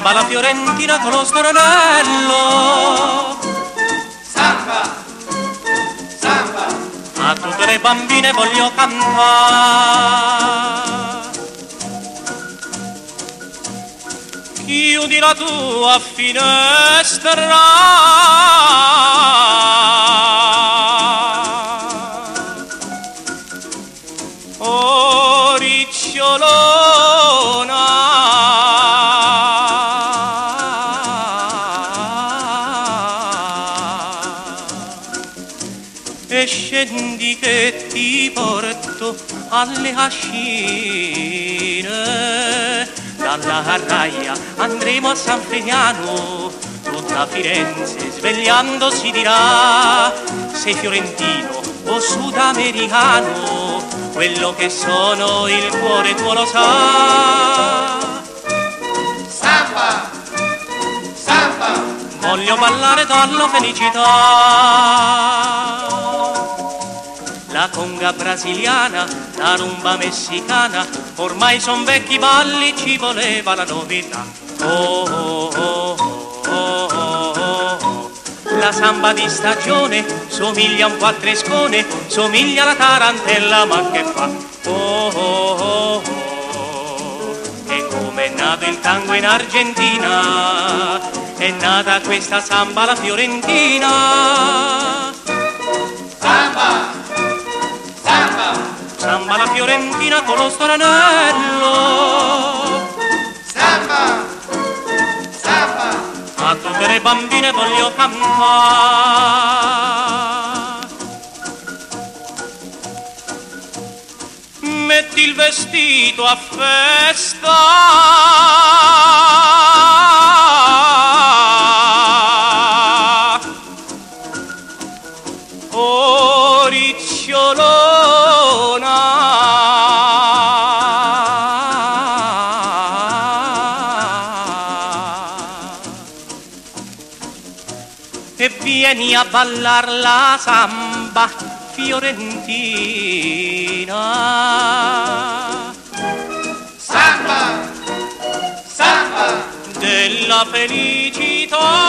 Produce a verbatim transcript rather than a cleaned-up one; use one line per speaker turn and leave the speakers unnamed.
Samba la fiorentina con lo stornello.
Samba, samba,
a tutte le bambine voglio cantare. Chiudi la tua finestra, oh ricciolona, e scendi che ti porto alle cascine. Dalla Carraia andremo a San Frediano, tutta Firenze svegliando si dirà: sei fiorentino o sudamericano, quello che sono il cuore tuo lo sa.
samba, samba,
Voglio ballare dalla felicità. La conga brasiliana, la rumba messicana, ormai son vecchi balli, ci voleva la novità. Oh, oh, oh, oh, oh, oh. La samba di stagione somiglia a un quattrescone, somiglia alla tarantella, ma che fa? Oh, oh, oh, oh. E come è nato il tango in Argentina, è nata questa samba la fiorentina.
samba, samba,
Samba la fiorentina con lo stornello.
samba, samba,
A tutte le bambine voglio cantare. Metti il vestito a festa, oh ricciolona, e vieni a ballar la samba fiorentina.
samba, samba,
Della felicità.